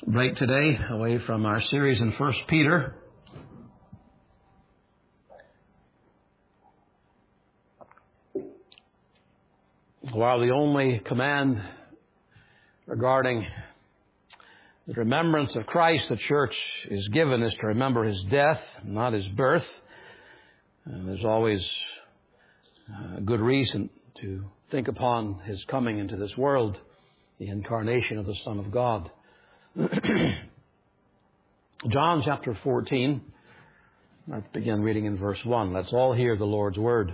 break today away from our series in 1 Peter. While the only command regarding the remembrance of Christ the church is given is to remember His death, not His birth. And there's always a good reason to think upon His coming into this world, the incarnation of the Son of God. John chapter 14, let's begin reading in verse 1. Let's all hear the Lord's word.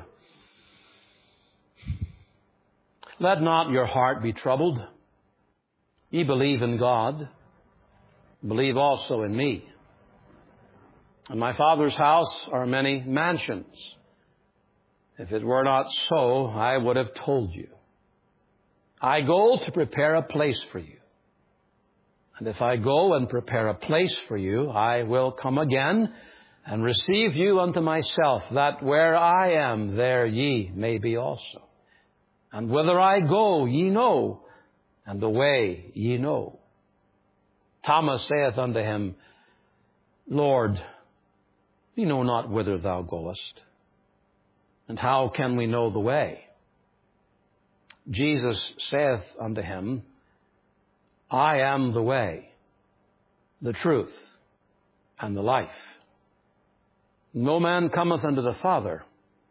Let not your heart be troubled. Ye believe in God, believe also in me. In my Father's house are many mansions. If it were not so, I would have told you. I go to prepare a place for you. And if I go and prepare a place for you, I will come again and receive you unto myself, that where I am, there ye may be also. And whither I go, ye know, and the way ye know. Thomas saith unto him, Lord, we know not whither thou goest, and how can we know the way? Jesus saith unto him, I am the way, the truth, and the life. No man cometh unto the Father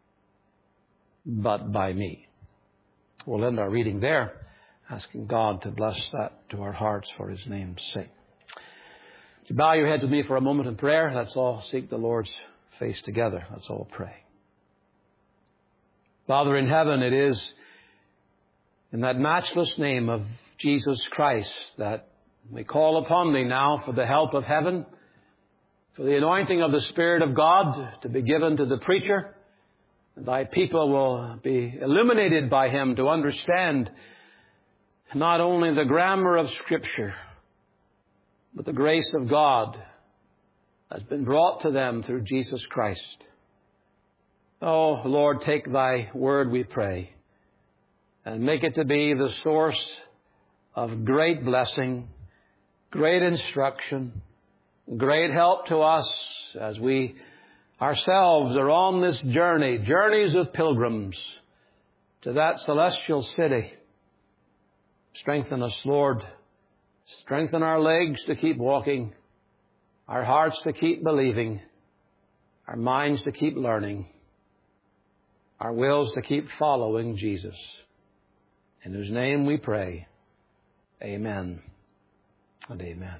but by me. We'll end our reading there, asking God to bless that to our hearts for His name's sake. To bow your head with me for a moment in prayer, let's all seek the Lord's face together. Let's all pray. Father in heaven, it is in that matchless name of Jesus Christ that we call upon Thee now for the help of heaven, for the anointing of the Spirit of God to be given to the preacher. And Thy people will be illuminated by him to understand not only the grammar of Scripture, but the grace of God has been brought to them through Jesus Christ. Oh, Lord, take Thy word, we pray, and make it to be the source of great blessing, great instruction, great help to us as we ourselves are on this journey, journeys of pilgrims to that celestial city. Strengthen us, Lord. Strengthen our legs to keep walking, our hearts to keep believing, our minds to keep learning, our wills to keep following Jesus. In whose name we pray. Amen and amen.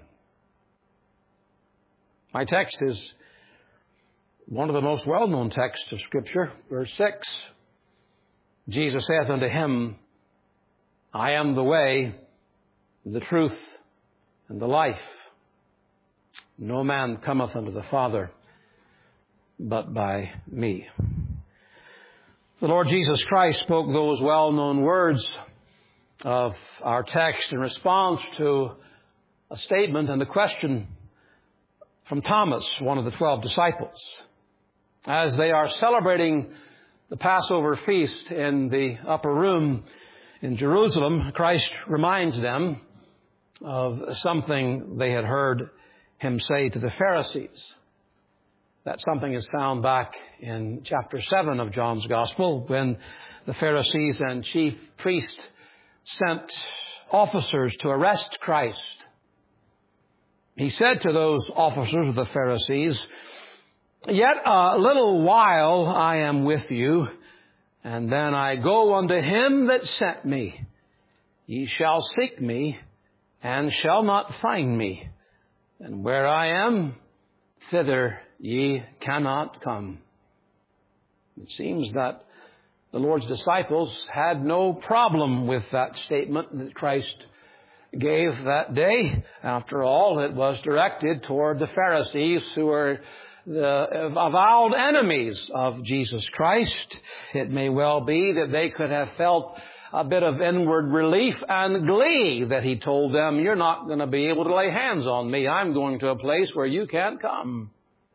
My text is one of the most well-known texts of Scripture, verse 6. Jesus saith unto him, I am the way, the truth, and the life. No man cometh unto the Father but by me. The Lord Jesus Christ spoke those well-known words of our text in response to a statement and a question from Thomas, one of the 12 disciples. As they are celebrating the Passover feast in the upper room in Jerusalem, Christ reminds them of something they had heard Him say to the Pharisees. That something is found back in chapter 7 of John's Gospel, when the Pharisees and chief priests sent officers to arrest Christ. He said to those officers of the Pharisees, Yet a little while I am with you, and then I go unto Him that sent me. Ye shall seek me, and shall not find me. And where I am, thither ye cannot come. It seems that the Lord's disciples had no problem with that statement that Christ gave that day. After all, it was directed toward the Pharisees, who were the avowed enemies of Jesus Christ. It may well be that they could have felt a bit of inward relief and glee that He told them, you're not going to be able to lay hands on me. I'm going to a place where you can't come.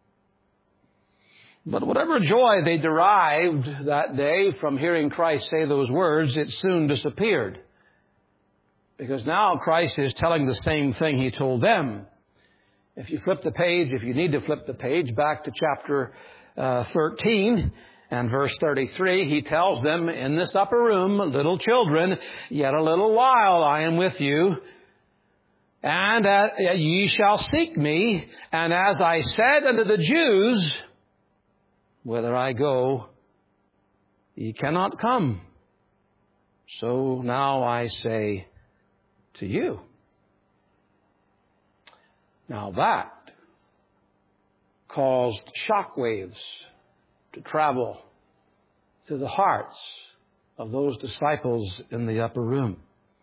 But whatever joy they derived that day from hearing Christ say those words, it soon disappeared. Because now Christ is telling the same thing He told them. If you flip the page, if you need to flip the page back to chapter 13 and verse 33, He tells them in this upper room, little children, yet a little while I am with you, and ye shall seek me, and as I said unto the Jews, whither I go, ye cannot come. So now I say to you. Now that caused shockwaves to travel through the hearts of those disciples in the upper room.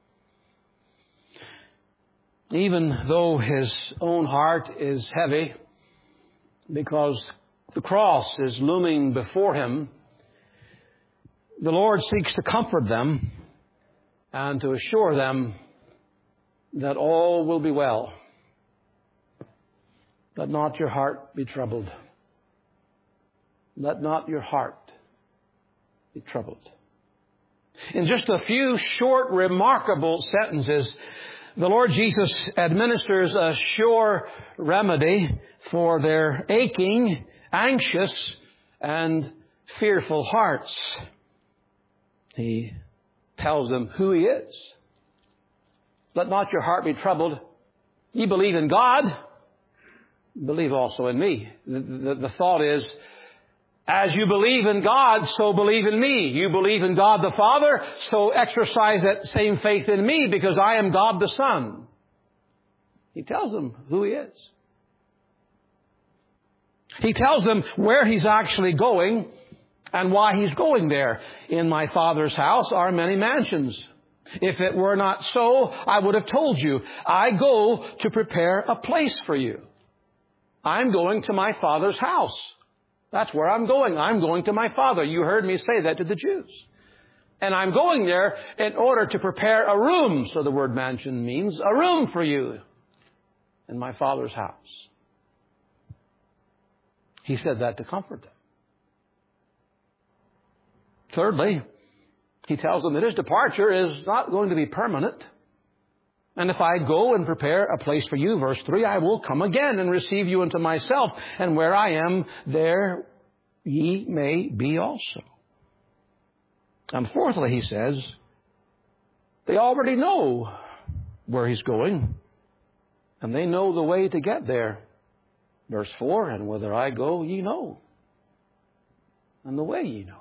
Even though his own heart is heavy because the cross is looming before him, the Lord seeks to comfort them and to assure them that all will be well. Let not your heart be troubled. Let not your heart be troubled. In just a few short, remarkable sentences, the Lord Jesus administers a sure remedy for their aching, anxious, and fearful hearts. He tells them who He is. Let not your heart be troubled. Ye believe in God, believe also in me. The thought is, as you believe in God, so believe in me. You believe in God the Father, so exercise that same faith in me, because I am God the Son. He tells them who He is. He tells them where He's actually going and why He's going there. In my Father's house are many mansions. If it were not so, I would have told you. I go to prepare a place for you. I'm going to my Father's house. That's where I'm going. I'm going to my Father. You heard me say that to the Jews. And I'm going there in order to prepare a room. So the word mansion means a room for you in my Father's house. He said that to comfort them. Thirdly, He tells them that His departure is not going to be permanent. And if I go and prepare a place for you, verse 3, I will come again and receive you unto myself. And where I am, there ye may be also. And fourthly, He says, they already know where He's going. And they know the way to get there. Verse 4, and whither I go, ye know. And the way ye know.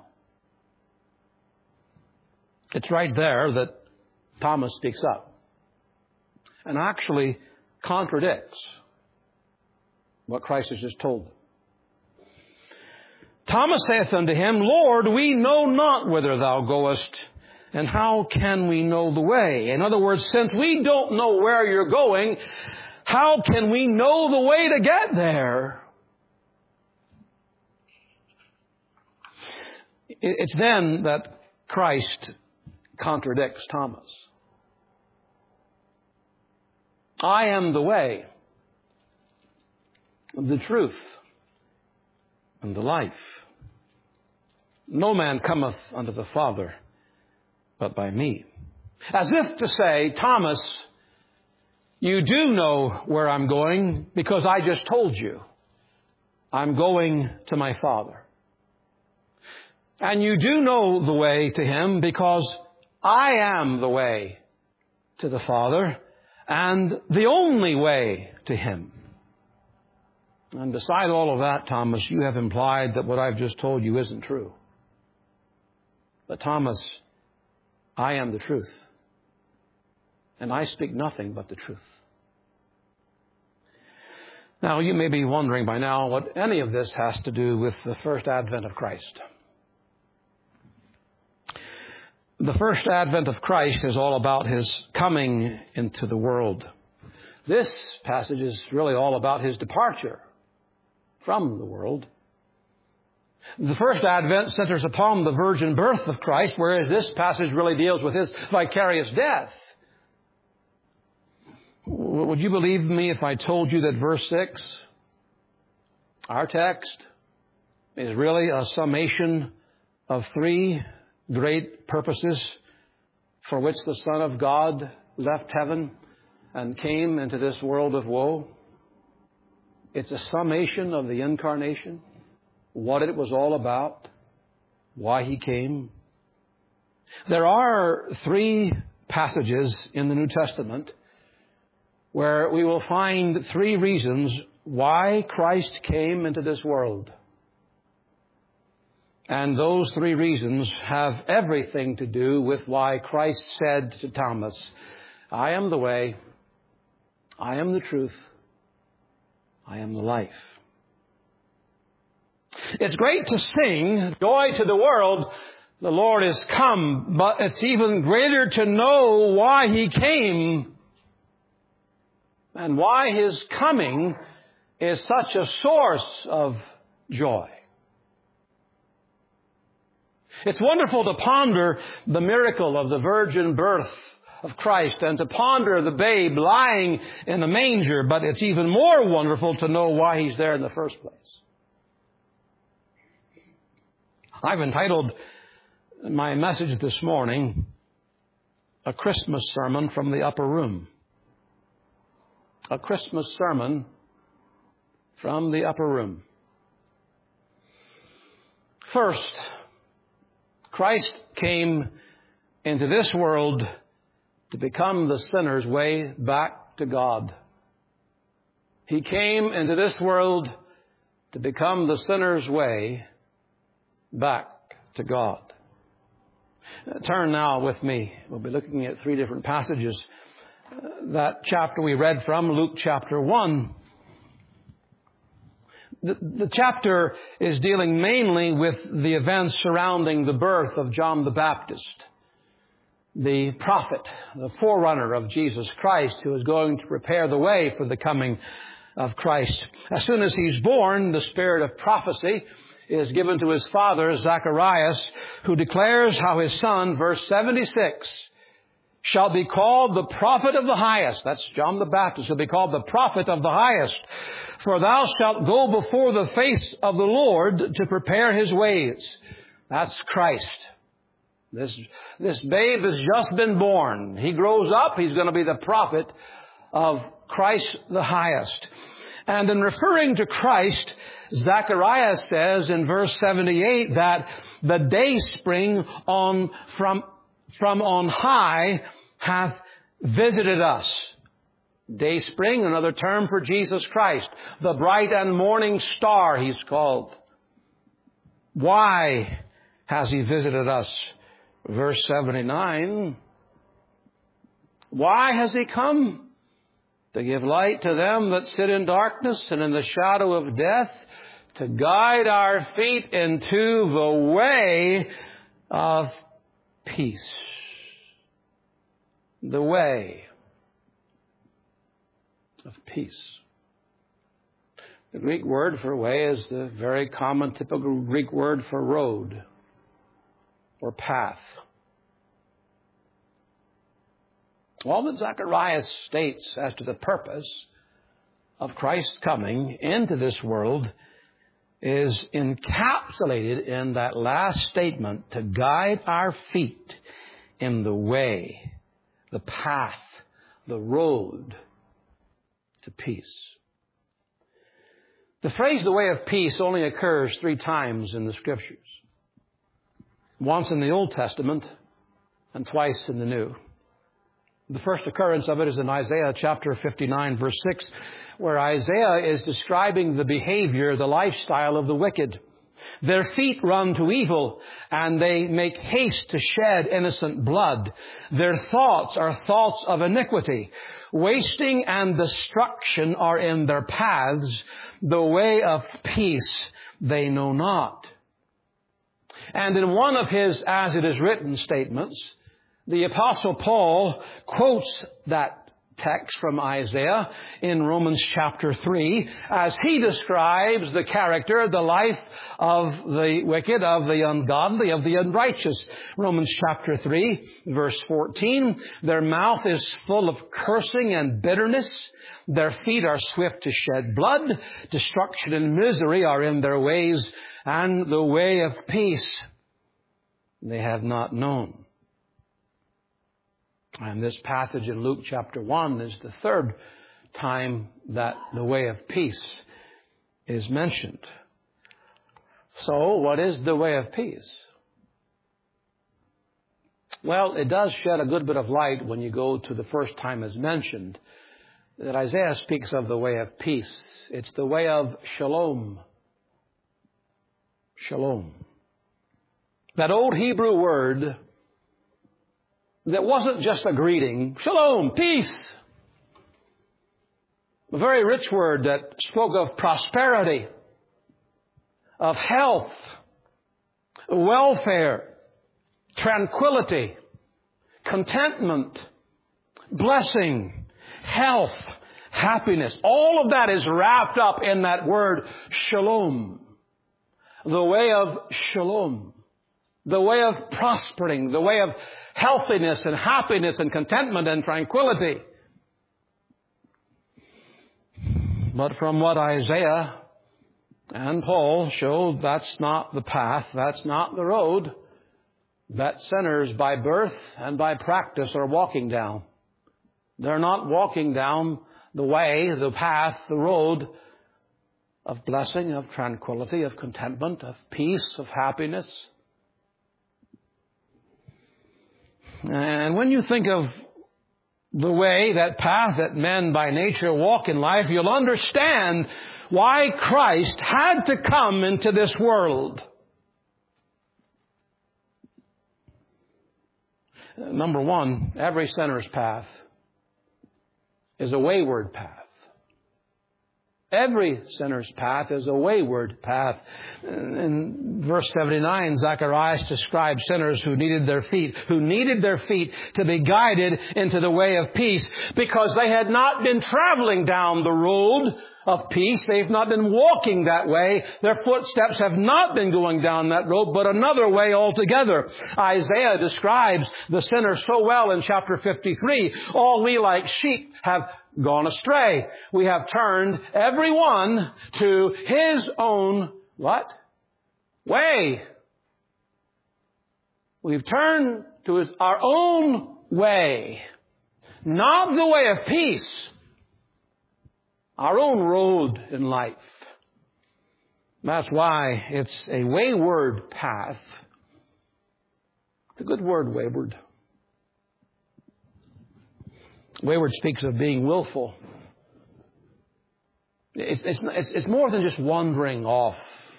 It's right there that Thomas speaks up and actually contradicts what Christ has just told them. Thomas saith unto Him, Lord, we know not whither Thou goest, and how can we know the way? In other words, since we don't know where You're going, how can we know the way to get there? It's then that Christ contradicts Thomas. I am the way, the truth, and the life. No man cometh unto the Father but by me. As if to say, Thomas, you do know where I'm going because I just told you. I'm going to my Father. And you do know the way to Him because I am the way to the Father and the only way to Him. And beside all of that, Thomas, you have implied that what I've just told you isn't true. But Thomas, I am the truth. And I speak nothing but the truth. Now, you may be wondering by now what any of this has to do with the first advent of Christ. The first advent of Christ is all about His coming into the world. This passage is really all about His departure from the world. The first advent centers upon the virgin birth of Christ, whereas this passage really deals with His vicarious death. Would you believe me if I told you that verse 6, our text, is really a summation of three great purposes for which the Son of God left heaven and came into this world of woe. It's a summation of the incarnation, what it was all about, why He came. There are 3 passages in the New Testament where we will find 3 reasons why Christ came into this world. And those 3 reasons have everything to do with why Christ said to Thomas, I am the way, I am the truth, I am the life. It's great to sing, joy to the world, the Lord is come, but it's even greater to know why He came and why His coming is such a source of joy. It's wonderful to ponder the miracle of the virgin birth of Christ and to ponder the babe lying in the manger, but it's even more wonderful to know why He's there in the first place. I've entitled my message this morning, A Christmas Sermon from the Upper Room. A Christmas Sermon from the Upper Room. First, Christ came into this world to become the sinner's way back to God. He came into this world to become the sinner's way back to God. Turn now with me. We'll be looking at 3 different passages. That chapter we read from, Luke chapter 1. The chapter is dealing mainly with the events surrounding the birth of John the Baptist, the prophet, the forerunner of Jesus Christ, who is going to prepare the way for the coming of Christ. As soon as He's born, the spirit of prophecy is given to his father, Zacharias, who declares how his son, verse 76, shall be called the prophet of the highest. That's John the Baptist, shall be called the prophet of the highest. For thou shalt go before the face of the Lord to prepare His ways. That's Christ. This babe has just been born. He grows up, he's going to be the prophet of Christ the highest. And in referring to Christ, Zacharias says in verse 78 that the dayspring from on high hath visited us. Dayspring, another term for Jesus Christ. The bright and morning star, He's called. Why has He visited us? Verse 79. Why has He come? To give light to them that sit in darkness and in the shadow of death, to guide our feet into the way of peace. The way of peace. The Greek word for way is the very common, typical Greek word for road or path. All that Zacharias states as to the purpose of Christ's coming into this world is encapsulated in that last statement, to guide our feet in the way, the path, the road to peace. The phrase, the way of peace, only occurs 3 times in the Scriptures. Once in the Old Testament and twice in the New. The first occurrence of it is in Isaiah chapter 59, verse 6, where Isaiah is describing the behavior, the lifestyle of the wicked. Their feet run to evil, and they make haste to shed innocent blood. Their thoughts are thoughts of iniquity. Wasting and destruction are in their paths. The way of peace they know not. And in one of his as it is written statements, the Apostle Paul quotes that text from Isaiah in Romans chapter 3 as he describes the character, the life of the wicked, of the ungodly, of the unrighteous. Romans chapter 3, verse 14, their mouth is full of cursing and bitterness. Their feet are swift to shed blood. Destruction and misery are in their ways, and the way of peace they have not known. And this passage in Luke chapter 1 is the third time that the way of peace is mentioned. So, what is the way of peace? Well, it does shed a good bit of light when you go to the first time as mentioned, that Isaiah speaks of the way of peace. It's the way of shalom. Shalom. That old Hebrew word that wasn't just a greeting. Shalom, peace. A very rich word that spoke of prosperity, of health, welfare, tranquility, contentment, blessing, health, happiness. All of that is wrapped up in that word shalom. The way of shalom. The way of prospering. The way of healthiness and happiness and contentment and tranquility. But from what Isaiah and Paul showed, that's not the path, that's not the road that sinners by birth and by practice are walking down. They're not walking down the way, the path, the road of blessing, of tranquility, of contentment, of peace, of happiness. And when you think of the way, that path that men by nature walk in life, you'll understand why Christ had to come into this world. Number one, every sinner's path is a wayward path. Every sinner's path is a wayward path. In verse 79, Zacharias describes sinners who needed their feet to be guided into the way of peace because they had not been traveling down the road of peace. They've not been walking that way. Their footsteps have not been going down that road, but another way altogether. Isaiah describes the sinner so well in chapter 53. All we like sheep have gone astray. We have turned everyone to his own, what? Way. We've turned to our own way. Not the way of peace. Our own road in life. That's why it's a wayward path. It's a good word, wayward. Wayward speaks of being willful. It's more than just wandering off.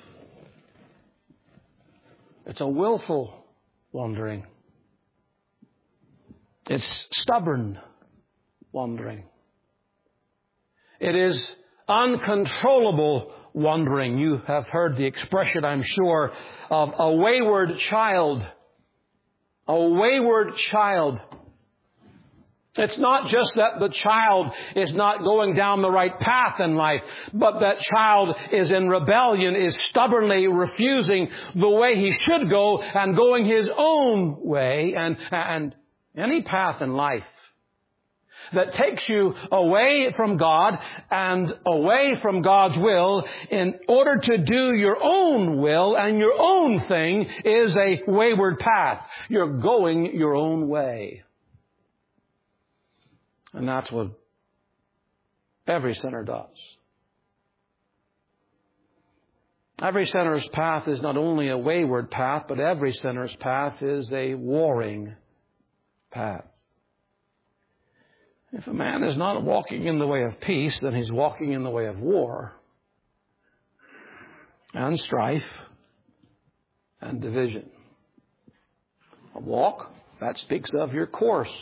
It's a willful wandering. It's stubborn wandering. It is uncontrollable wandering. You have heard the expression, I'm sure, of a wayward child. A wayward child. It's not just that the child is not going down the right path in life, but that child is in rebellion, is stubbornly refusing the way he should go and going his own way. And any path in life that takes you away from God and away from God's will in order to do your own will and your own thing is a wayward path. You're going your own way. And that's what every sinner does. Every sinner's path is not only a wayward path, but every sinner's path is a warring path. If a man is not walking in the way of peace, then he's walking in the way of war and strife and division. A walk, that speaks of your course.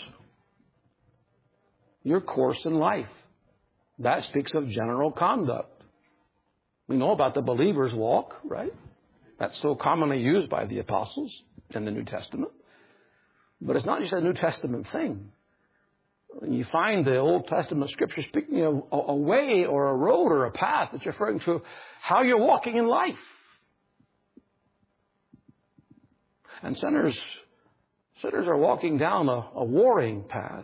Your course in life. That speaks of general conduct. We know about the believer's walk, right? That's so commonly used by the apostles in the New Testament. But it's not just a New Testament thing. You find the Old Testament Scripture speaking of a way or a road or a path that's referring to how you're walking in life. And sinners are walking down a warring path.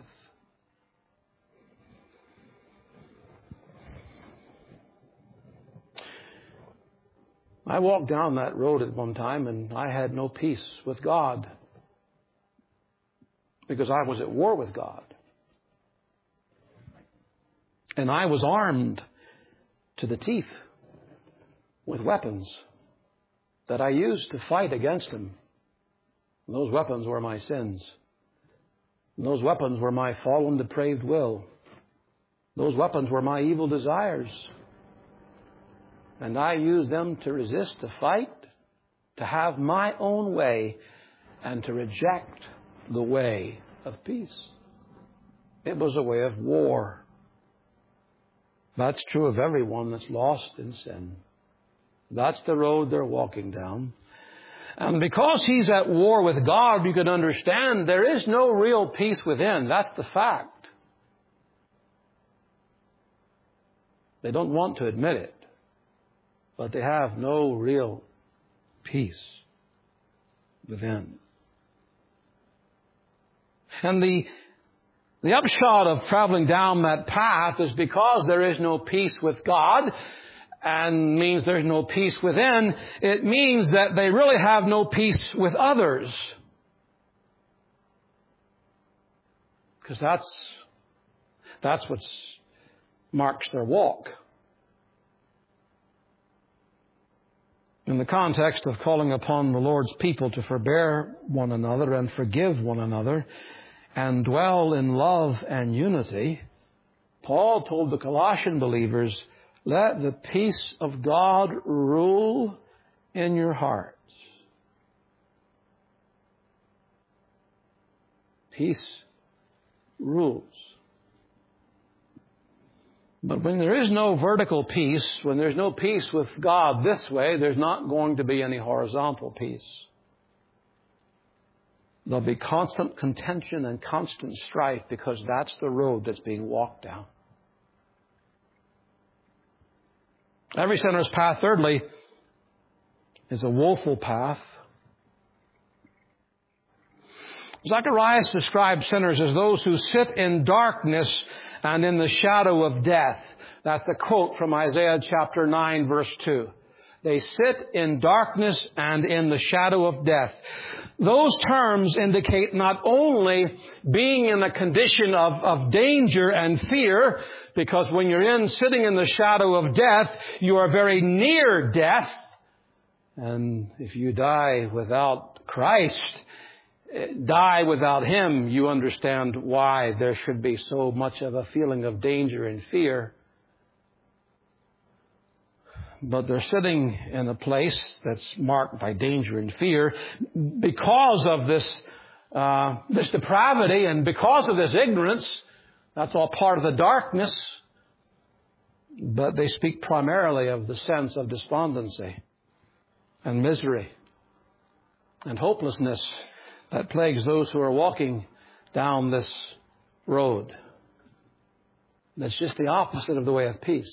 I walked down that road at one time and I had no peace with God. because I was at war with God. And I was armed to the teeth with weapons that I used to fight against Him. And those weapons were my sins. And those weapons were my fallen, depraved will. Those weapons were my evil desires. And I used them to resist, to fight, to have my own way, and to reject the way of peace. It was a way of war. That's true of everyone that's lost in sin. That's the road they're walking down. And because he's at war with God, you can understand there is no real peace within. That's the fact. They don't want to admit it, but they have no real peace within. And the upshot of traveling down that path is because there is no peace with God, and means there's no peace within, it means that they really have no peace with others. Because that's what marks their walk. In the context of calling upon the Lord's people to forbear one another and forgive one another and dwell in love and unity, Paul told the Colossian believers, let the peace of God rule in your hearts. Peace rules. But when there is no vertical peace, when there's no peace with God this way, there's not going to be any horizontal peace. There'll be constant contention and constant strife because that's the road that's being walked down. Every sinner's path, thirdly, is a woeful path. Zacharias describes sinners as those who sit in darkness and in the shadow of death. That's a quote from Isaiah chapter 9, verse 2. They sit in darkness and in the shadow of death. Those terms indicate not only being in a condition of danger and fear, because when you're sitting in the shadow of death, you are very near death. And if you die without Christ, die without Him, you understand why there should be so much of a feeling of danger and fear. But they're sitting in a place that's marked by danger and fear because of this depravity and because of this ignorance. That's all part of the darkness. But they speak primarily of the sense of despondency and misery and hopelessness that plagues those who are walking down this road. That's just the opposite of the way of peace.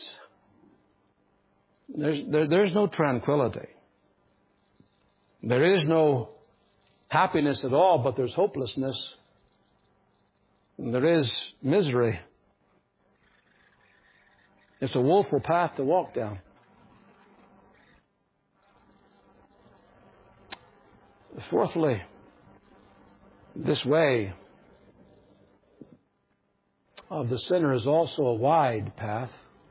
There's no tranquility. There is no happiness at all, but there's hopelessness. And there is misery. It's a woeful path to walk down. Fourthly, this way of the sinner is also a wide path.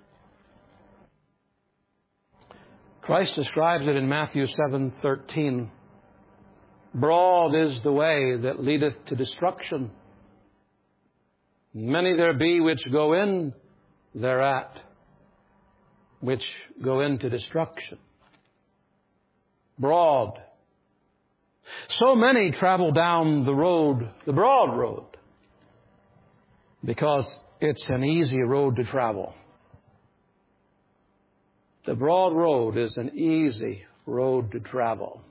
Christ describes it in Matthew 7:13. Broad is the way that leadeth to destruction. Many there be which go in thereat, which go into destruction. Broad. So many travel down the road, the broad road, because it's an easy road to travel. The broad road is an easy road to travel.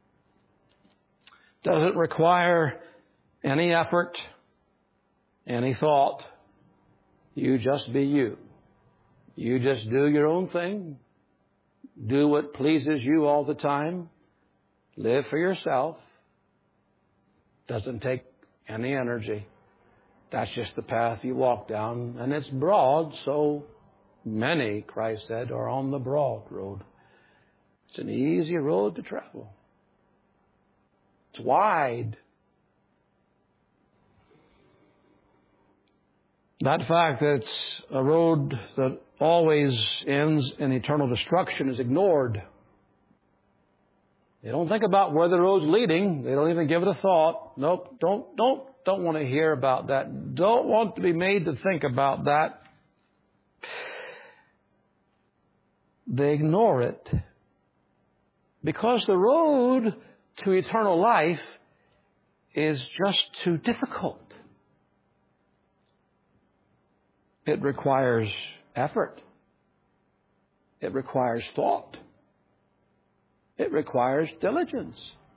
Doesn't require any effort, any thought. You just be you. You just do your own thing. Do what pleases you all the time. Live for yourself. Doesn't take any energy. That's just the path you walk down. And it's broad, so many, Christ said, are on the broad road. It's an easy road to travel. It's wide. That fact that it's a road that always ends in eternal destruction is ignored. They don't think about where the road's leading. They don't even give it a thought. Nope, don't want to hear about that. Don't want to be made to think about that. They ignore it because the road to eternal life is just too difficult. It requires effort. It requires thought. It requires diligence.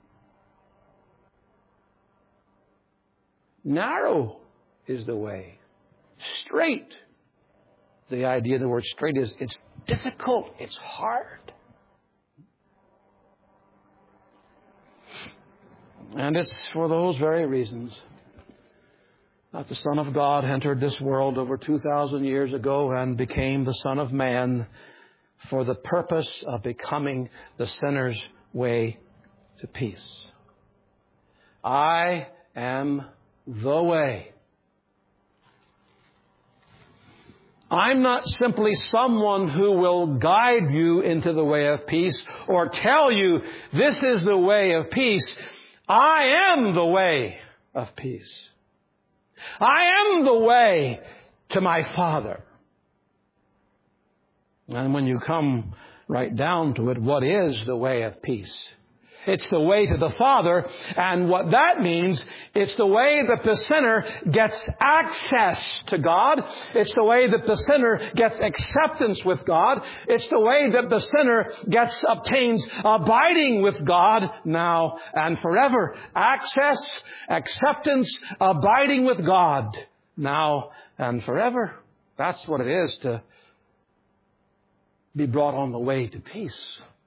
Narrow is the way. Straight. The idea of the word straight is it's difficult. It's hard. And it's for those very reasons that the Son of God entered this world over 2,000 years ago and became the Son of Man for the purpose of becoming the sinner's way to peace. I am the way. I'm not simply someone who will guide you into the way of peace or tell you this is the way of peace. I am the way of peace. I am the way to my Father. And when you come right down to it, what is the way of peace? It's the way to the Father, and what that means, it's the way that the sinner gets access to God. It's the way that the sinner gets acceptance with God. It's the way that the sinner obtains abiding with God now and forever. Access, acceptance, abiding with God now and forever. That's what it is to be brought on the way to peace.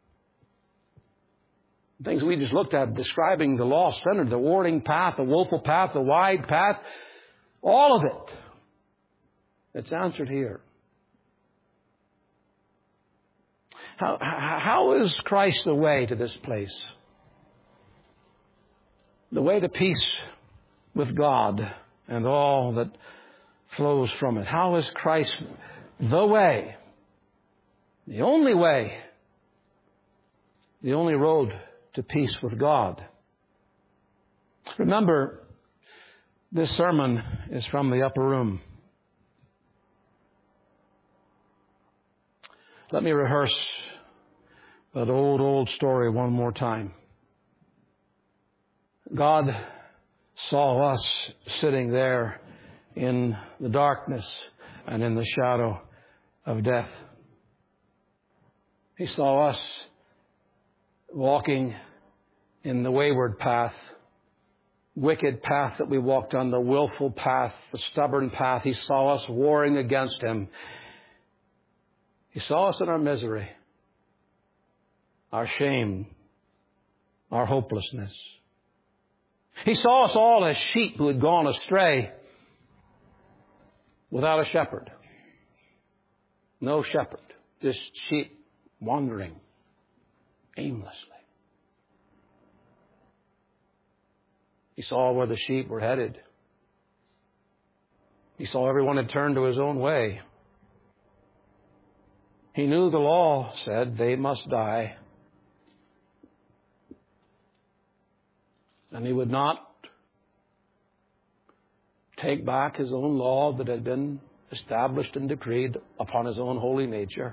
Things we just looked at describing the lost sinner, the warding path, the woeful path, the wide path, all of it. It's answered here. How is Christ the way to this place? The way to peace with God and all that flows from it. How is Christ the way? The only way. The only road to peace with God. Remember, this sermon is from the upper room. Let me rehearse that old story one more time. God saw us sitting there in the darkness and in the shadow of death. He saw us walking in the wayward path, wicked path that we walked on, the willful path, the stubborn path. He saw us warring against Him. He saw us in our misery, our shame, our hopelessness. He saw us all as sheep who had gone astray without a shepherd. No shepherd, just sheep wandering aimlessly. He saw where the sheep were headed. He saw everyone had turned to his own way. He knew the law said they must die. And He would not take back His own law that had been established and decreed upon His own holy nature.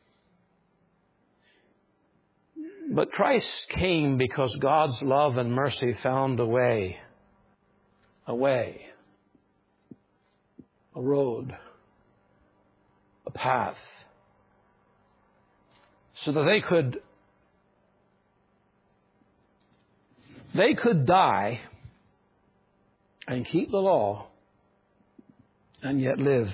But Christ came because God's love and mercy found a way, a road, a path, so that they could die and keep the law and yet live.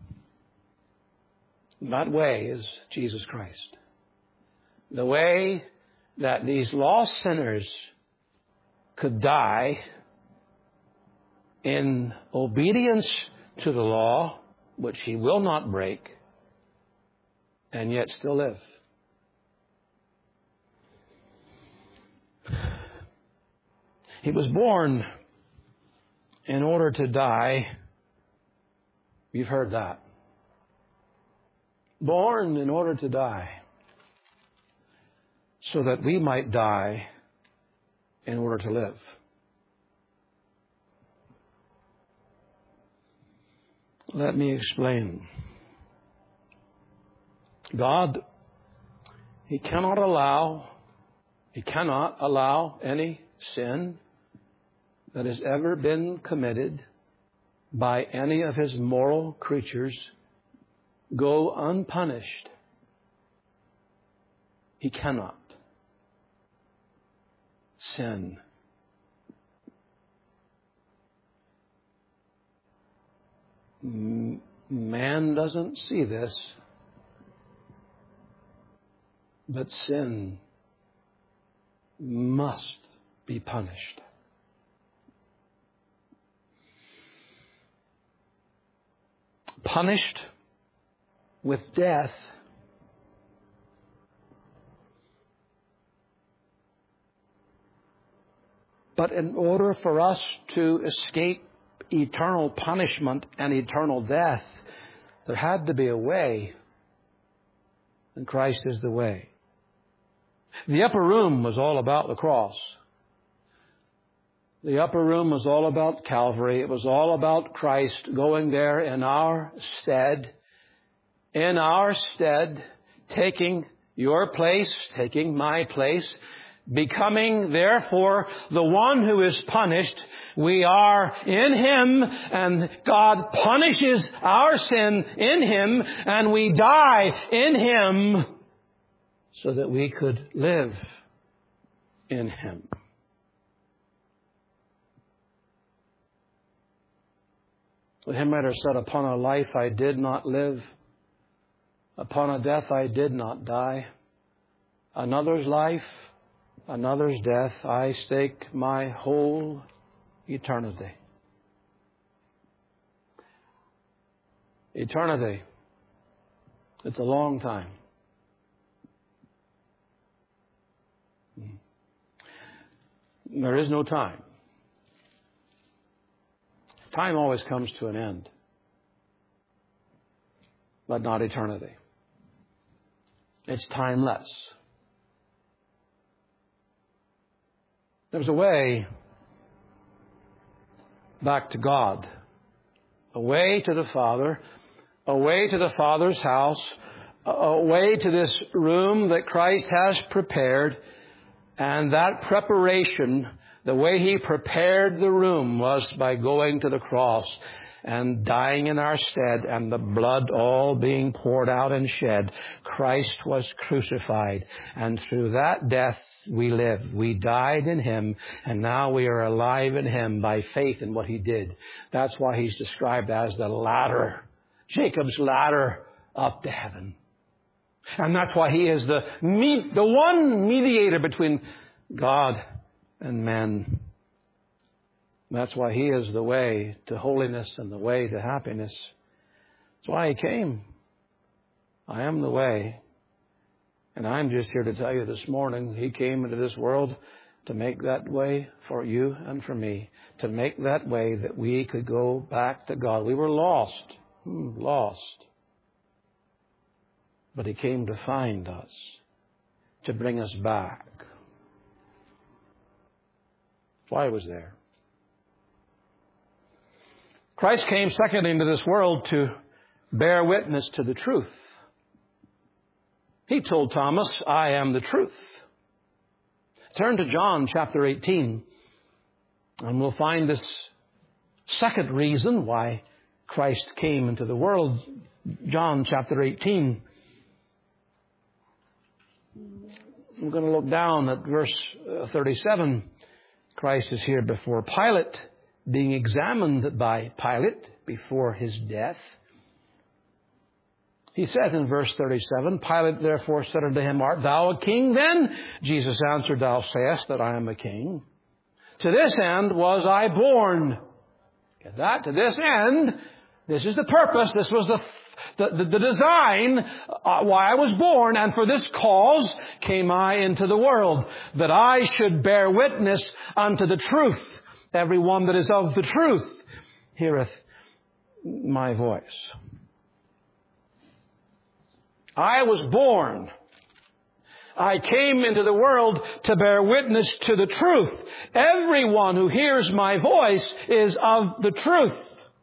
That way is Jesus Christ. The way that these lost sinners could die in obedience to the law, which He will not break, and yet still live. He was born in order to die You've heard that. Born in order to die, so that we might die in order to live. Let me explain. God, He cannot allow any sin that has ever been committed by any of His moral creatures go unpunished. He cannot. Sin. Man doesn't see this, but sin must be punished. Punished with death. But in order for us to escape eternal punishment and eternal death, there had to be a way. And Christ is the way. The upper room was all about the cross. The upper room was all about Calvary. It was all about Christ going there in our stead, taking your place, taking my place, becoming, therefore, the one who is punished. We are in Him, and God punishes our sin in Him, and we die in Him so that we could live in Him. The hymn writer said, "Upon a life I did not live, upon a death I did not die. Another's life, another's death, I stake my whole eternity." Eternity. It's a long time. There is no time. Time always comes to an end, but not eternity. It's timeless. There's a way back to God, a way to the Father, a way to the Father's house, a way to this room that Christ has prepared. And that preparation, the way He prepared the room, was by going to the cross and dying in our stead, and the blood all being poured out and shed. Christ was crucified, and through that death we live. We died in Him, and now we are alive in Him by faith in what He did. That's why He's described as the ladder, Jacob's ladder up to heaven. And that's why He is the one mediator between God and men. That's why He is the way to holiness and the way to happiness. That's why He came. I am the way. And I'm just here to tell you this morning, He came into this world to make that way for you and for me. To make that way that we could go back to God. We were lost. But He came to find us, to bring us back. That's why He was there. Christ came secondly into this world to bear witness to the truth. He told Thomas, "I am the truth." Turn to John chapter 18, and we'll find this second reason why Christ came into the world. John chapter 18. We're going to look down at verse 37. Christ is here before Pilate, being examined by Pilate before His death. He said in verse 37, "Pilate therefore said unto Him, Art thou a king then? Jesus answered, Thou sayest that I am a king. To this end was I born." Get that? To this end. This is the purpose. This was the design why I was born, and for this cause came I into the world, that I should bear witness unto the truth. Everyone that is of the truth heareth my voice. I was born. I came into the world to bear witness to the truth. Everyone who hears my voice is of the truth.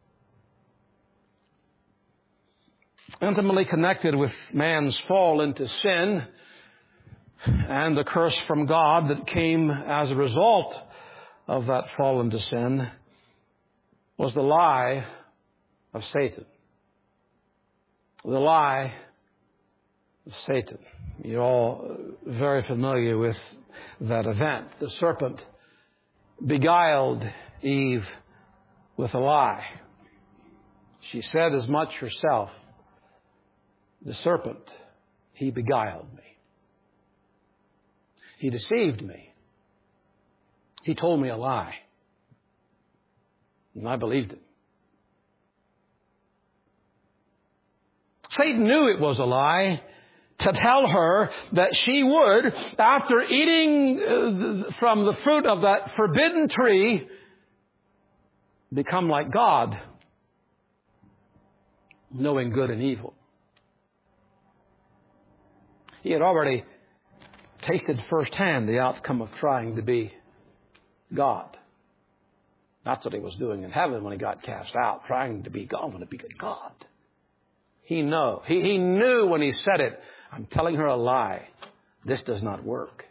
Intimately connected with man's fall into sin and the curse from God that came as a result of that fall into sin was the lie of Satan. The lie of Satan. You're all very familiar with that event. The serpent beguiled Eve with a lie. She said as much herself. The serpent, he beguiled me. He deceived me. He told me a lie. And I believed it. Satan knew it was a lie to tell her that she would, after eating from the fruit of that forbidden tree, become like God, knowing good and evil. He had already tasted firsthand the outcome of trying to be God. That's what he was doing in heaven when he got cast out, trying to be God. I want to be God. He knew when he said it, I'm telling her a lie. This does not work.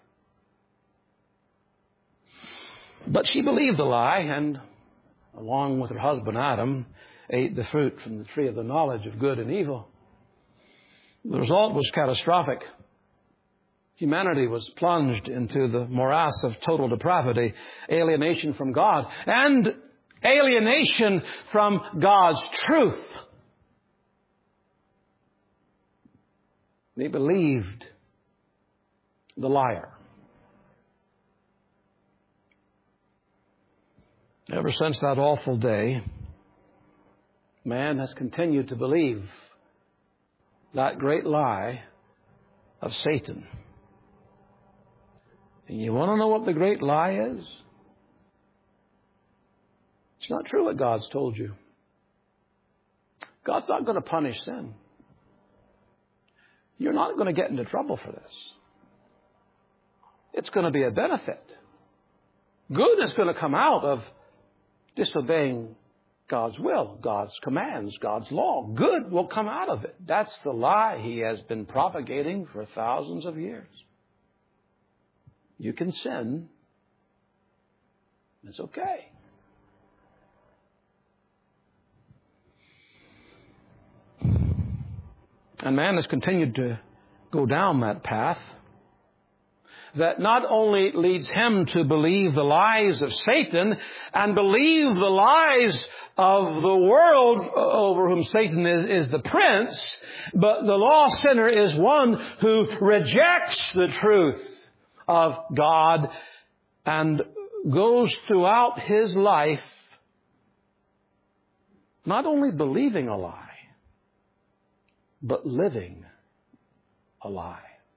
But she believed the lie and, along with her husband Adam, ate the fruit from the tree of the knowledge of good and evil. The result was catastrophic. Humanity was plunged into the morass of total depravity, alienation from God, and alienation from God's truth. They believed the liar. Ever since that awful day, man has continued to believe that great lie of Satan. And you want to know what the great lie is? It's not true what God's told you. God's not going to punish sin. You're not going to get into trouble for this. It's going to be a benefit. Good is going to come out of disobeying God's will, God's commands, God's law. Good will come out of it. That's the lie he has been propagating for thousands of years. You can sin. It's okay. And man has continued to go down that path that not only leads him to believe the lies of Satan and believe the lies of the world over whom Satan is the prince, but the lost sinner is one who rejects the truth of God and goes throughout his life not only believing a lie, but living a lie.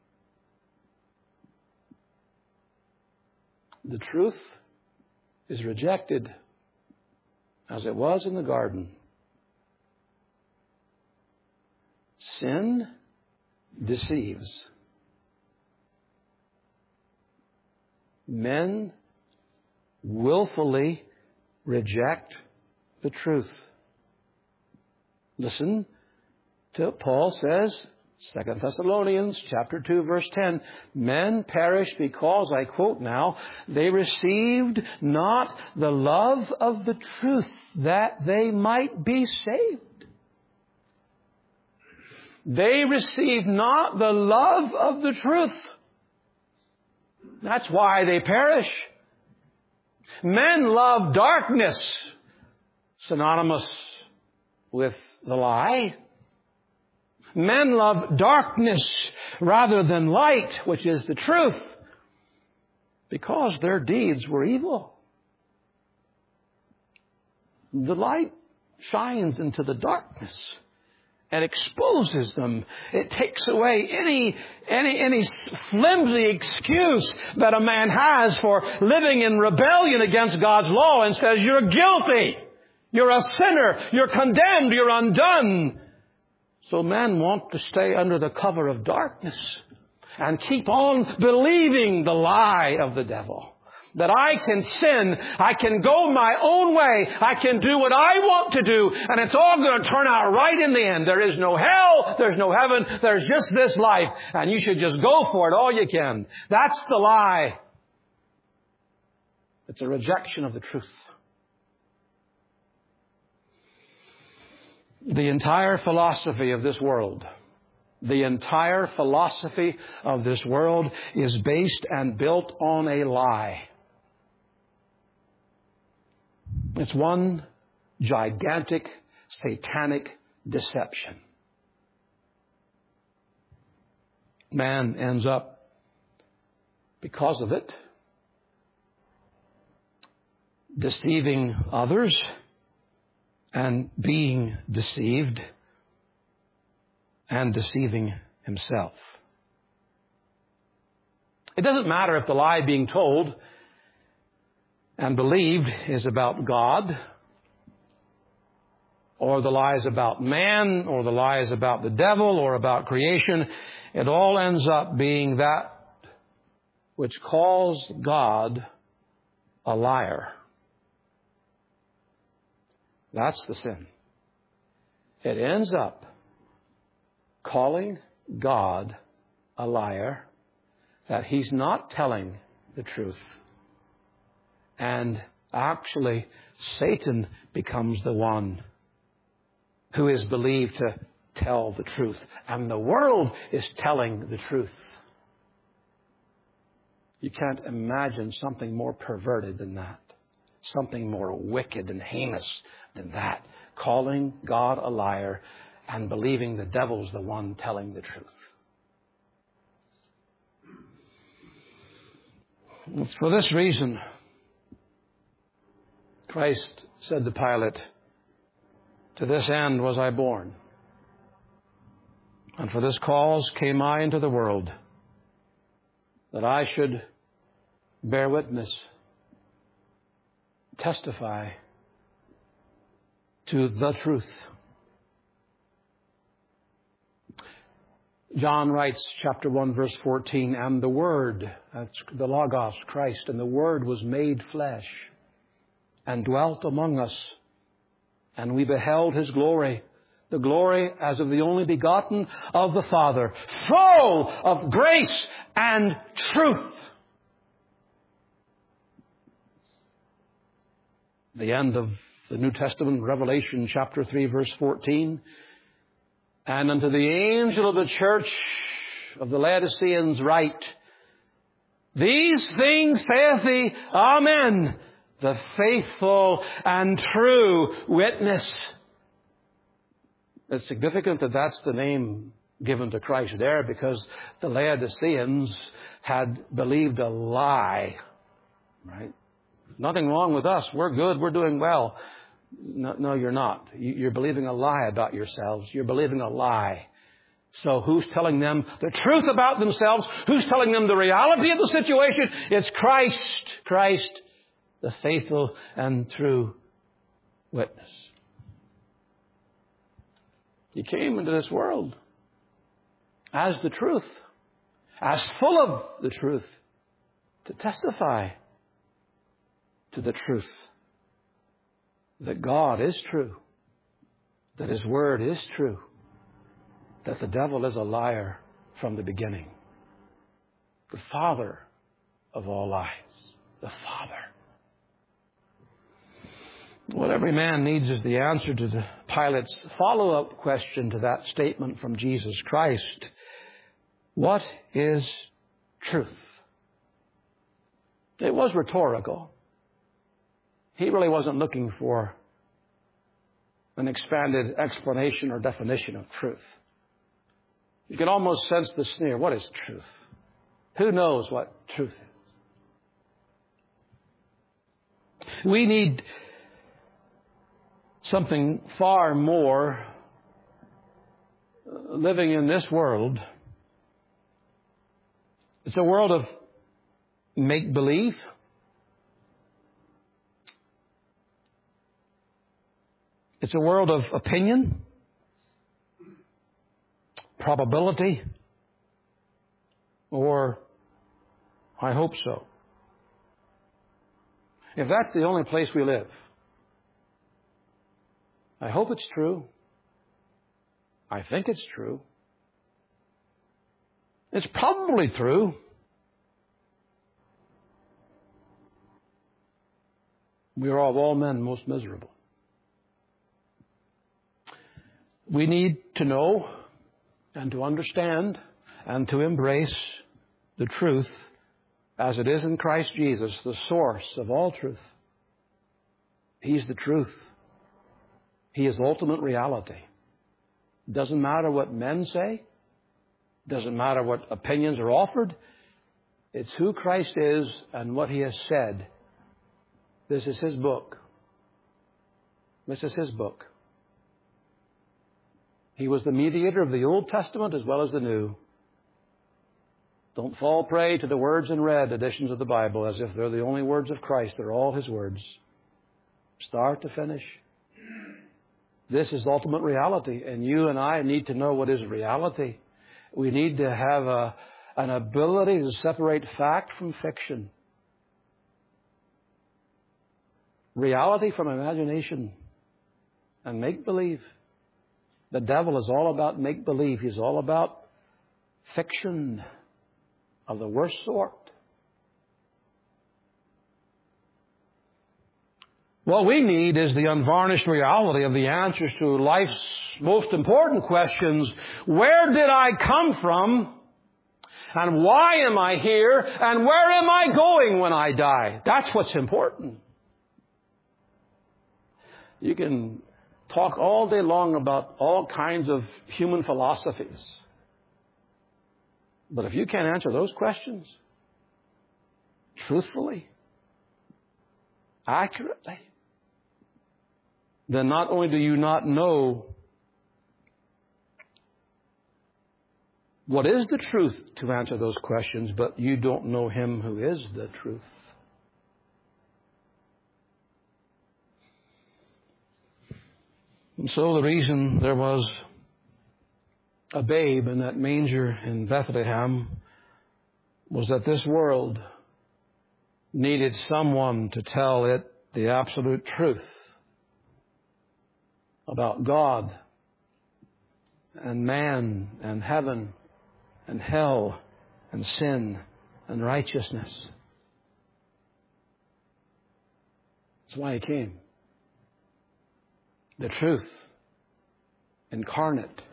The truth is rejected as it was in the garden. Sin deceives. Men willfully reject the truth. Listen to what Paul says, 2 Thessalonians chapter 2, verse 10. Men perish because, I quote now, they received not the love of the truth that they might be saved. They received not the love of the truth. That's why they perish. Men love darkness, synonymous with the lie. Men love darkness rather than light, which is the truth, because their deeds were evil. The light shines into the darkness and exposes them. It takes away any flimsy excuse that a man has for living in rebellion against God's law and says, you're guilty. You're a sinner. You're condemned. You're undone. So men want to stay under the cover of darkness and keep on believing the lie of the devil. That I can sin, I can go my own way, I can do what I want to do, and it's all going to turn out right in the end. There is no hell, there's no heaven, there's just this life, and you should just go for it all you can. That's the lie. It's a rejection of the truth. The entire philosophy of this world, is based and built on a lie. It's one gigantic, satanic deception. Man ends up, because of it, deceiving others and being deceived and deceiving himself. It doesn't matter if the lie being told and believed is about God, or the lie is about man, or the lie is about the devil, or about creation. It all ends up being that which calls God a liar. That's the sin. It ends up calling God a liar, that He's not telling the truth. And actually, Satan becomes the one who is believed to tell the truth. And the world is telling the truth. You can't imagine something more perverted than that. Something more wicked and heinous than that. Calling God a liar and believing the devil's the one telling the truth. It's for this reason Christ said to Pilate, "To this end was I born, and for this cause came I into the world, that I should bear witness, testify to the truth." John writes, chapter 1, verse 14, "And the Word," that's the Logos, Christ, "and the Word was made flesh and dwelt among us. And we beheld His glory, the glory as of the only begotten of the Father, full of grace and truth." The end of the New Testament, Revelation chapter 3, verse 14. "And unto the angel of the church of the Laodiceans write, These things saith he, Amen, the faithful and true witness." It's significant that that's the name given to Christ there, because the Laodiceans had believed a lie. Right? Nothing wrong with us. We're good. We're doing well. No, you're not. You're believing a lie about yourselves. You're believing a lie. So who's telling them the truth about themselves? Who's telling them the reality of the situation? It's Christ. Christ, the faithful and true witness. He came into this world as the truth, as full of the truth, to testify to the truth that God is true, that His Word is true, that the devil is a liar from the beginning. The father of all lies. The Father. What every man needs is the answer to Pilate's follow-up question to that statement from Jesus Christ. What is truth? It was rhetorical. He really wasn't looking for an expanded explanation or definition of truth. You can almost sense the sneer. What is truth? Who knows what truth is? We need something far more living in this world. It's a world of make-believe. It's a world of opinion, probability, or I hope so. If that's the only place we live, I hope it's true. I think it's true. It's probably true. We are of all men most miserable. We need to know and to understand and to embrace the truth as it is in Christ Jesus, the source of all truth. He's the truth. He is ultimate reality. Doesn't matter what men say. Doesn't matter what opinions are offered. It's who Christ is and what He has said. This is His book. This is His book. He was the mediator of the Old Testament as well as the New. Don't fall prey to the words in red editions of the Bible as if they're the only words of Christ. They're all His words. Start to finish. This is ultimate reality, and you and I need to know what is reality. We need to have an ability to separate fact from fiction. Reality from imagination and make-believe. The devil is all about make-believe. He's all about fiction of the worst sort. What we need is the unvarnished reality of the answers to life's most important questions. Where did I come from? And why am I here? And where am I going when I die? That's what's important. You can talk all day long about all kinds of human philosophies. But if you can't answer those questions truthfully, accurately, then not only do you not know what is the truth to answer those questions, but you don't know Him who is the truth. And so the reason there was a babe in that manger in Bethlehem was that this world needed someone to tell it the absolute truth about God and man and heaven and hell and sin and righteousness. That's why He came. The truth incarnate.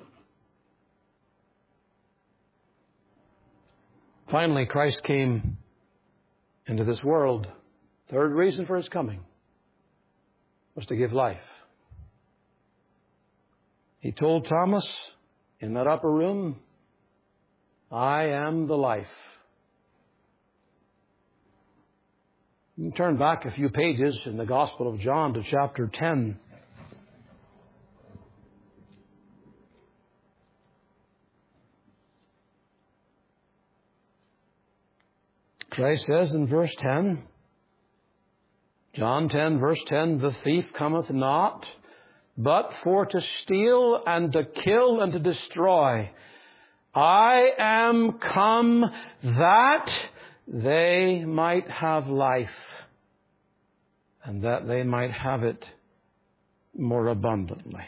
Finally, Christ came into this world. Third reason for His coming was to give life. He told Thomas in that upper room, I am the life. You can turn back a few pages in the Gospel of John to chapter 10. Christ says in verse 10, John 10, verse 10, the thief cometh not, but for to steal and to kill and to destroy. I am come that they might have life, and that they might have it more abundantly.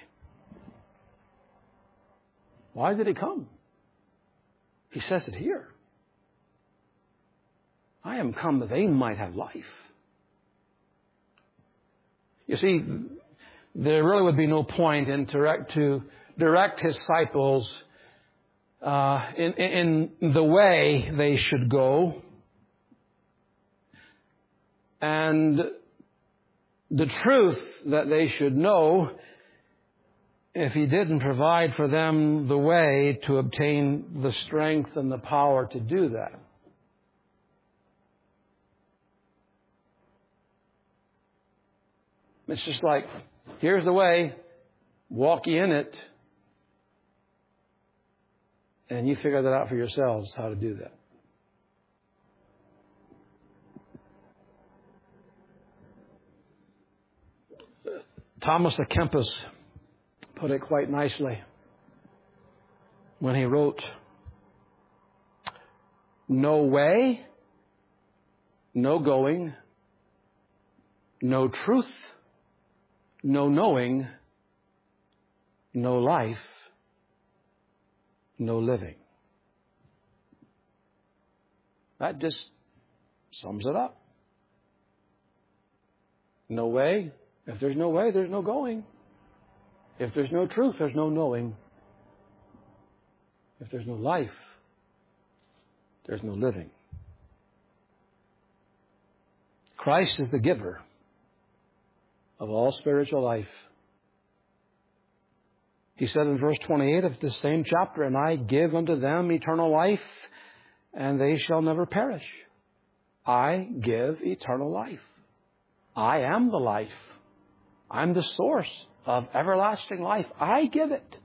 Why did He come? He says it here. I am come that they might have life. You see, there really would be no point in to direct His disciples in the way they should go. And the truth that they should know if He didn't provide for them the way to obtain the strength and the power to do that. It's just like, here's the way, walk ye in it, and you figure that out for yourselves, how to do that. Thomas à Kempis put it quite nicely when he wrote, "No way, no going, no truth, no knowing, no life, no living." That just sums it up. No way. If there's no way, there's no going. If there's no truth, there's no knowing. If there's no life, there's no living. Christ is the giver of all spiritual life. He said in verse 28 of this same chapter, "And I give unto them eternal life, and they shall never perish." I give eternal life. I am the life. I'm the source of everlasting life. I give it.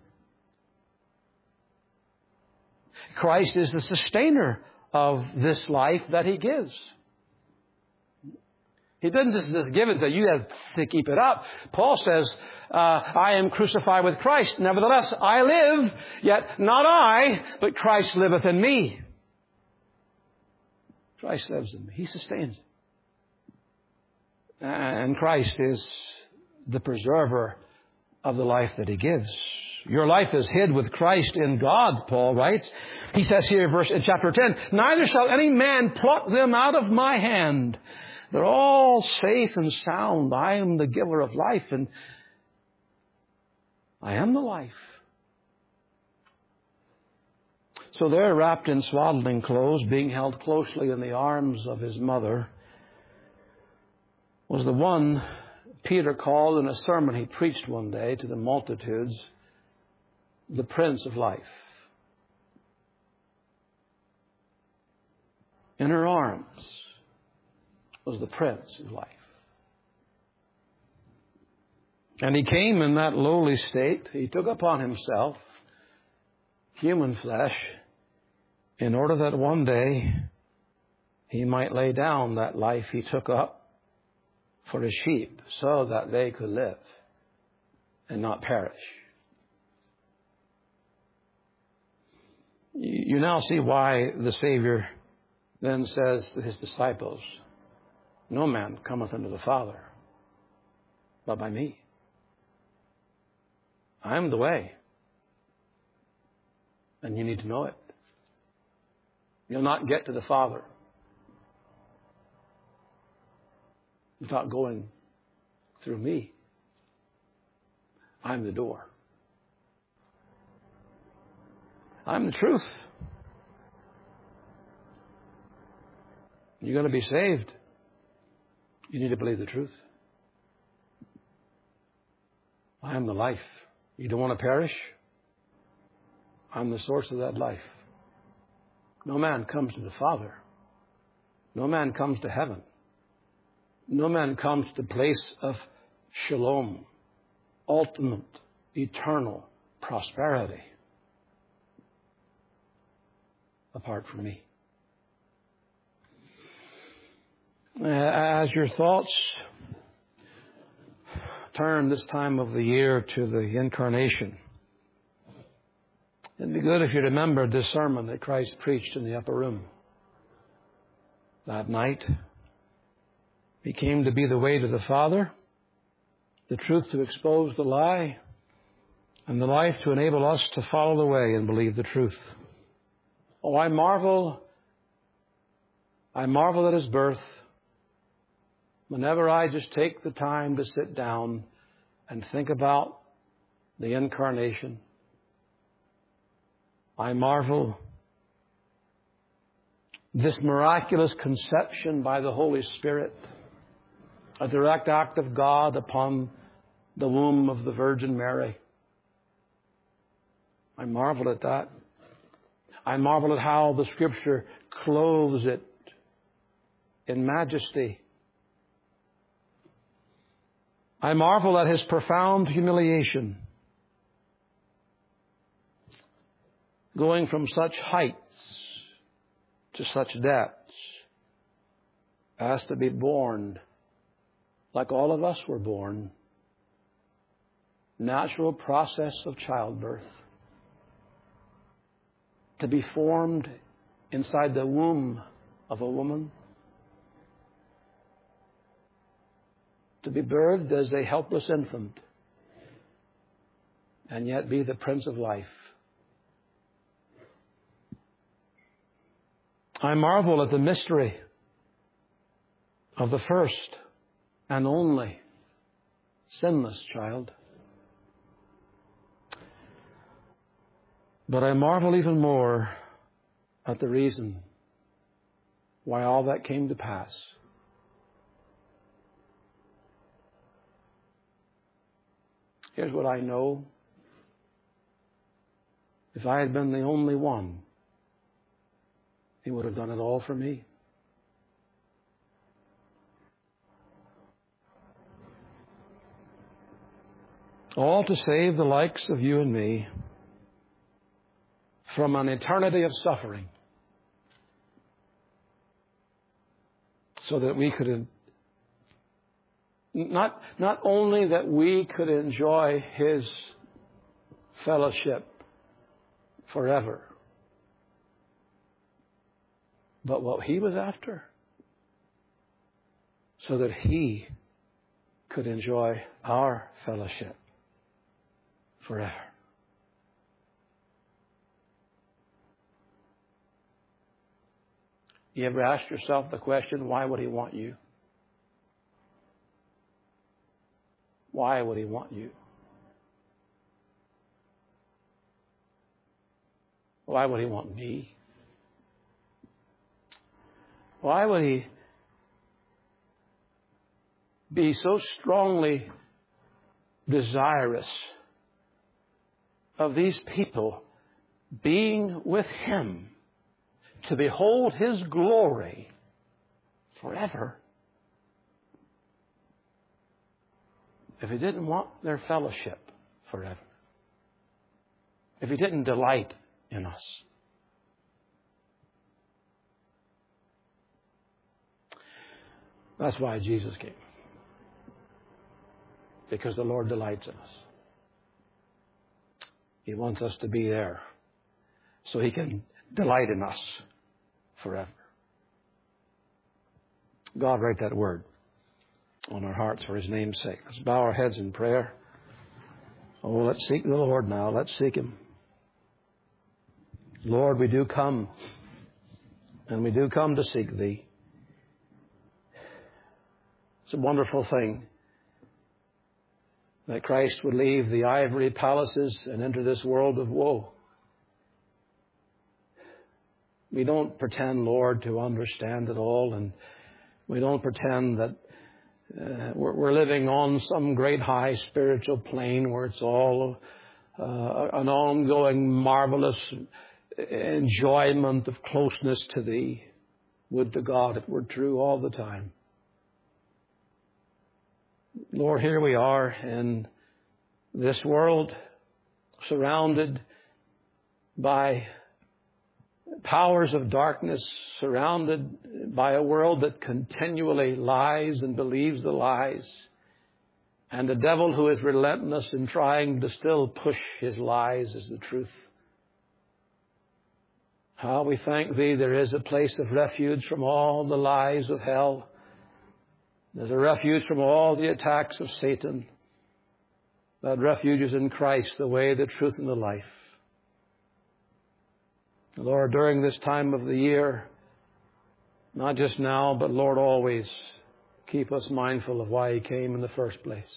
Christ is the sustainer of this life that He gives. He doesn't just give it so you have to keep it up. Paul says, "I am crucified with Christ. Nevertheless, I live, yet not I, but Christ liveth in me." Christ lives in me. He sustains it. And Christ is the preserver of the life that He gives. Your life is hid with Christ in God, Paul writes. He says here in chapter 10, "Neither shall any man pluck them out of my hand. They're all safe and sound. I am the giver of life, and I am the life." So there, wrapped in swaddling clothes, being held closely in the arms of his mother, was the one Peter called in a sermon he preached one day to the multitudes, the Prince of Life. In her arms was the Prince of Life. And He came in that lowly state. He took upon Himself human flesh in order that one day He might lay down that life He took up for His sheep so that they could live and not perish. You now see why the Savior then says to His disciples, "No man cometh unto the Father but by me. I am the way. And you need to know it. You'll not get to the Father without going through me. I'm the door. I'm the truth. You're going to be saved. You need to believe the truth. I am the life. You don't want to perish? I'm the source of that life. No man comes to the Father. No man comes to heaven. No man comes to the place of shalom, ultimate, eternal prosperity, apart from me. As your thoughts turn this time of the year to the incarnation, it'd be good if you remembered this sermon that Christ preached in the upper room that night. He came to be the way to the Father, the truth to expose the lie, and the life to enable us to follow the way and believe the truth. Oh, I marvel at His birth. Whenever I just take the time to sit down and think about the incarnation, I marvel this miraculous conception by the Holy Spirit, a direct act of God upon the womb of the Virgin Mary. I marvel at that. I marvel at how the Scripture clothes it in majesty. I marvel at His profound humiliation, going from such heights to such depths as to be born like all of us were born natural process of childbirth, to be formed inside the womb of a woman, to be birthed as a helpless infant, and yet be the Prince of Life. I marvel at the mystery of the first and only sinless child. But I marvel even more at the reason why all that came to pass. Here's what I know. If I had been the only one, He would have done it all for me. All to save the likes of you and me from an eternity of suffering, so that we could not only that we could enjoy His fellowship forever, but what He was after, so that He could enjoy our fellowship forever. You ever asked yourself the question, why would He want you? Why would He want you? Why would He want me? Why would He be so strongly desirous of these people being with Him, to behold His glory forever, if He didn't want their fellowship forever? If He didn't delight in us? That's why Jesus came. Because the Lord delights in us. He wants us to be there so He can delight in us forever. God, write that word on our hearts for His name's sake. Let's bow our heads in prayer. Oh, let's seek the Lord now. Let's seek Him. Lord, we do come, and we do come to seek Thee. It's a wonderful thing that Christ would leave the ivory palaces and enter this world of woe. We don't pretend, Lord, to understand it all, and we don't pretend that we're living on some great high spiritual plane where it's all an ongoing marvelous enjoyment of closeness to Thee. Would to God it were true all the time. Lord, here we are in this world, surrounded by powers of darkness, surrounded by a world that continually lies and believes the lies, and a devil who is relentless in trying to still push his lies as the truth. How we thank Thee there is a place of refuge from all the lies of hell. There's a refuge from all the attacks of Satan. That refuge is in Christ, the way, the truth, and the life. Lord, during this time of the year, not just now, but Lord, always keep us mindful of why He came in the first place.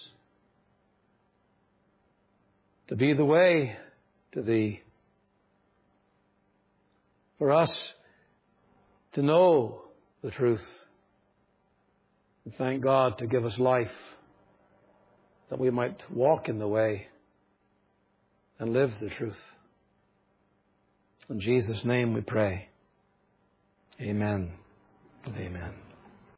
To be the way to Thee. For us to know the truth. And thank God to give us life, that we might walk in the way and live the truth. In Jesus' name we pray. Amen. Amen.